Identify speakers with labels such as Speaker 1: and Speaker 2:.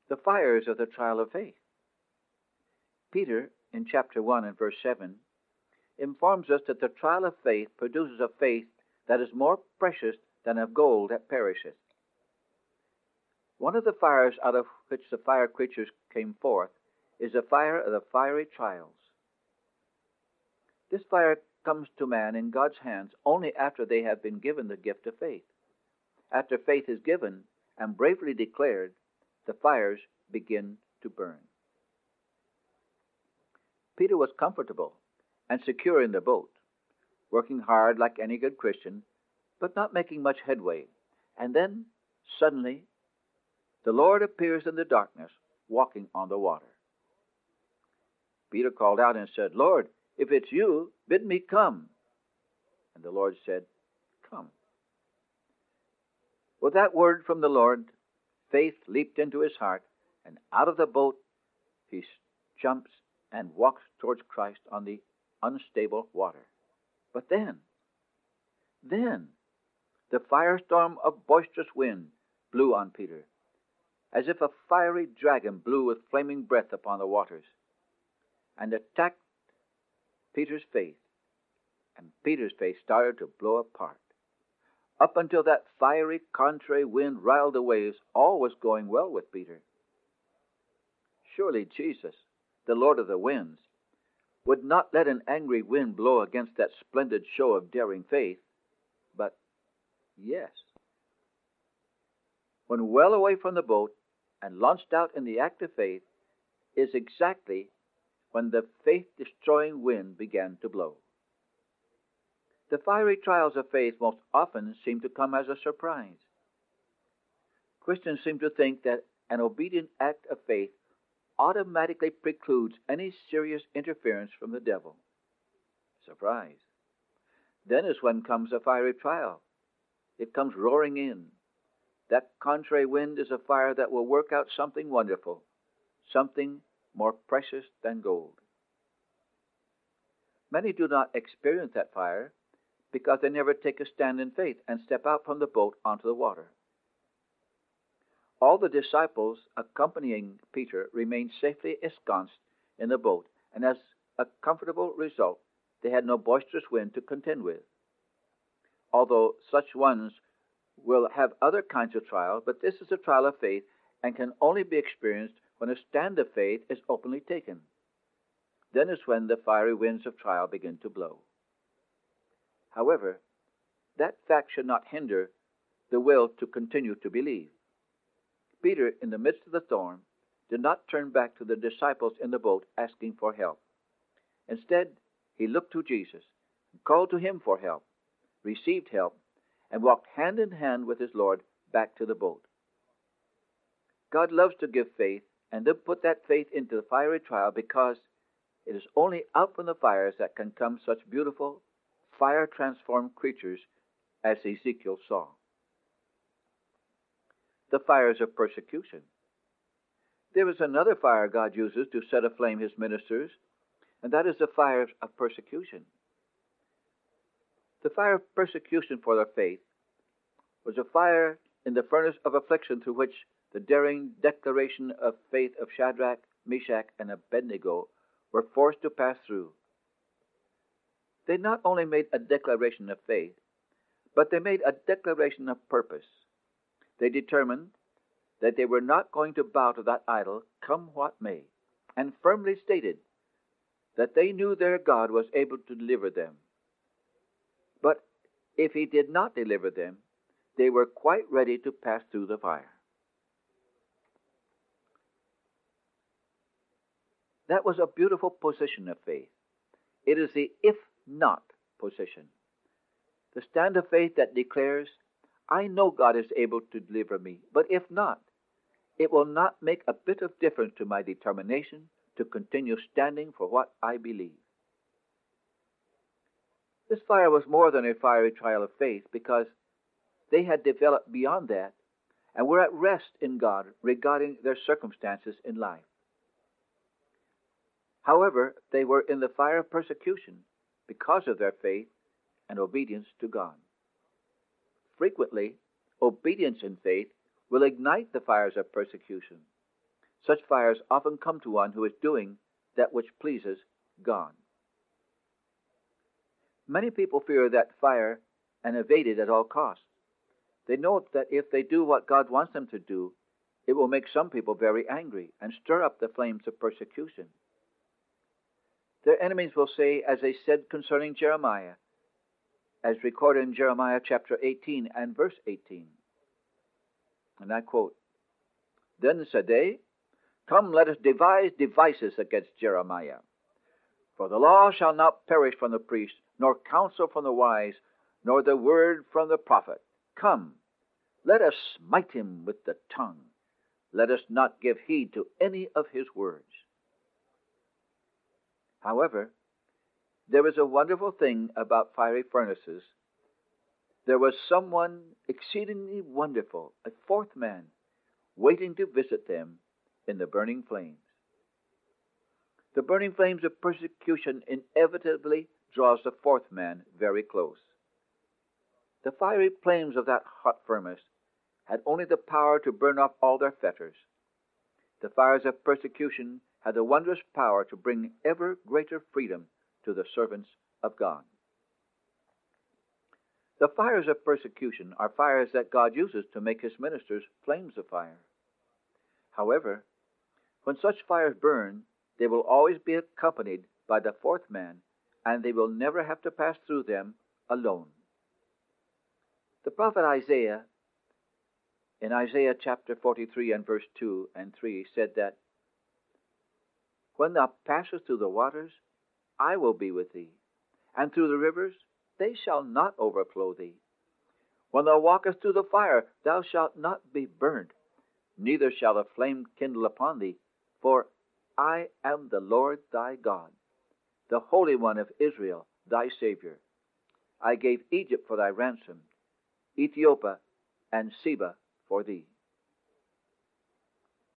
Speaker 1: the fires of the trial of faith. Peter, in chapter 1 and verse 7, informs us that the trial of faith produces a faith that is more precious than of gold that perisheth. One of the fires out of which the fire creatures came forth is the fire of the fiery trials. This fire comes to man in God's hands only after they have been given the gift of faith. After faith is given and bravely declared, the fires begin to burn. Peter was comfortable and secure in the boat, working hard like any good Christian, but not making much headway. And then, suddenly, the Lord appears in the darkness, walking on the water. Peter called out and said, "Lord, if it's you, bid me come." And the Lord said, "Come." With that word from the Lord, faith leaped into his heart, and out of the boat he jumps and walks towards Christ on the unstable water. But then, the firestorm of boisterous wind blew on Peter, as if a fiery dragon blew with flaming breath upon the waters, and attacked Peter's faith, and Peter's faith started to blow apart. Up until that fiery, contrary wind riled the waves, all was going well with Peter. Surely Jesus, the Lord of the winds, would not let an angry wind blow against that splendid show of daring faith. But yes, when well away from the boat and launched out in the act of faith, is exactly when the faith-destroying wind began to blow. The fiery trials of faith most often seem to come as a surprise. Christians seem to think that an obedient act of faith automatically precludes any serious interference from the devil. Surprise. Then is when comes a fiery trial. It comes roaring in. That contrary wind is a fire that will work out something wonderful, something more precious than gold. Many do not experience that fire because they never take a stand in faith and step out from the boat onto the water. All the disciples accompanying Peter remained safely ensconced in the boat, and as a comfortable result, they had no boisterous wind to contend with. Although such ones will have other kinds of trials, but this is a trial of faith and can only be experienced when a stand of faith is openly taken. Then is when the fiery winds of trial begin to blow. However, that fact should not hinder the will to continue to believe. Peter, in the midst of the storm, did not turn back to the disciples in the boat asking for help. Instead, he looked to Jesus, called to him for help, received help, and walked hand in hand with his Lord back to the boat. God loves to give faith and then put that faith into the fiery trial, because it is only out from the fires that can come such beautiful, fire-transformed creatures as Ezekiel saw. The fires of persecution. There is another fire God uses to set aflame his ministers, and that is the fire of persecution. The fire of persecution for their faith was a fire in the furnace of affliction through which the daring declaration of faith of Shadrach, Meshach, and Abednego were forced to pass through. They not only made a declaration of faith, but they made a declaration of purpose. They determined that they were not going to bow to that idol, come what may, and firmly stated that they knew their God was able to deliver them. But if he did not deliver them, they were quite ready to pass through the fire. That was a beautiful position of faith. It is the if not position. The stand of faith that declares, I know God is able to deliver me, but if not, it will not make a bit of difference to my determination to continue standing for what I believe. This fire was more than a fiery trial of faith, because they had developed beyond that and were at rest in God regarding their circumstances in life. However, they were in the fire of persecution because of their faith and obedience to God. Frequently, obedience in faith will ignite the fires of persecution. such fires often come to one who is doing that which pleases God. Many people fear that fire and evade it at all costs. They know that if they do what God wants them to do, it will make some people very angry and stir up the flames of persecution. Their enemies will say, as they said concerning Jeremiah, as recorded in Jeremiah chapter 18 and verse 18. And I quote, "Then said they, Come, let us devise devices against Jeremiah. For the law shall not perish from the priest, nor counsel from the wise, nor the word from the prophet. Come, let us smite him with the tongue. Let us not give heed to any of his words." However, there is a wonderful thing about fiery furnaces. There was someone exceedingly wonderful, a fourth man, waiting to visit them in the burning flames. The burning flames of persecution inevitably draws the fourth man very close. The fiery flames of that hot furnace had only the power to burn off all their fetters. The fires of persecution had the wondrous power to bring ever greater freedom to the servants of God. The fires of persecution are fires that God uses to make his ministers flames of fire. However, when such fires burn, they will always be accompanied by the fourth man, and they will never have to pass through them alone. The prophet Isaiah, in Isaiah chapter 43 and verse 2 and 3, said that, "When thou passest through the waters, I will be with thee, and through the rivers, they shall not overflow thee. When thou walkest through the fire, thou shalt not be burned, neither shall a flame kindle upon thee, for I am the Lord thy God, the Holy One of Israel, thy Savior. I gave Egypt for thy ransom, Ethiopia and Seba for thee."